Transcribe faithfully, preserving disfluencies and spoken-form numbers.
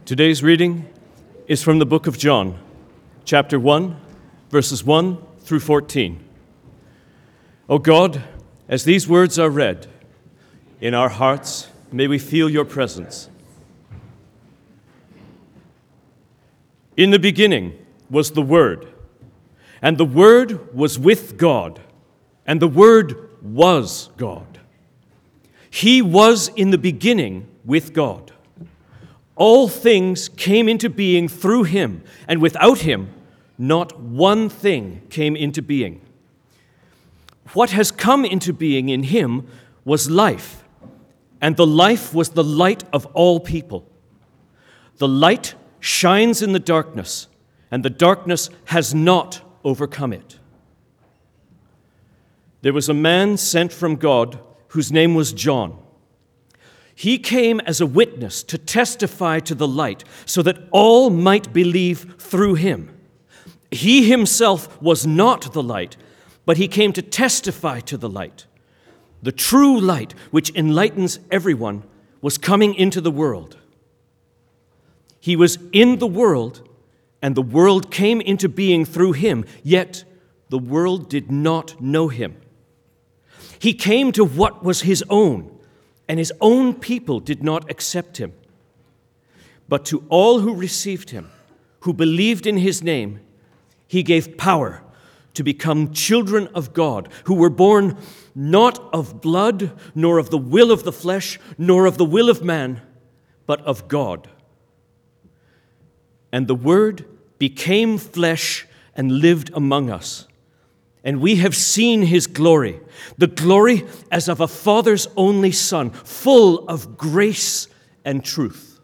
Today's reading is from the book of John, chapter one, verses one through fourteen. O God, as these words are read, in our hearts may we feel your presence. In the beginning was the Word, and the Word was with God, and the Word was God. He was in the beginning with God. All things came into being through him, and without him, not one thing came into being. What has come into being in him was life, and the life was the light of all people. The light shines in the darkness, and the darkness has not overcome it. There was a man sent from God whose name was John. He came as a witness to testify to the light, so that all might believe through him. He himself was not the light, but he came to testify to the light. The true light, which enlightens everyone, was coming into the world. He was in the world, and the world came into being through him, yet the world did not know him. He came to what was his own, and his own people did not accept him. But to all who received him, who believed in his name, he gave power to become children of God, who were born not of blood, nor of the will of the flesh, nor of the will of man, but of God. And the Word became flesh and lived among us. And we have seen his glory, the glory as of a Father's only Son, full of grace and truth.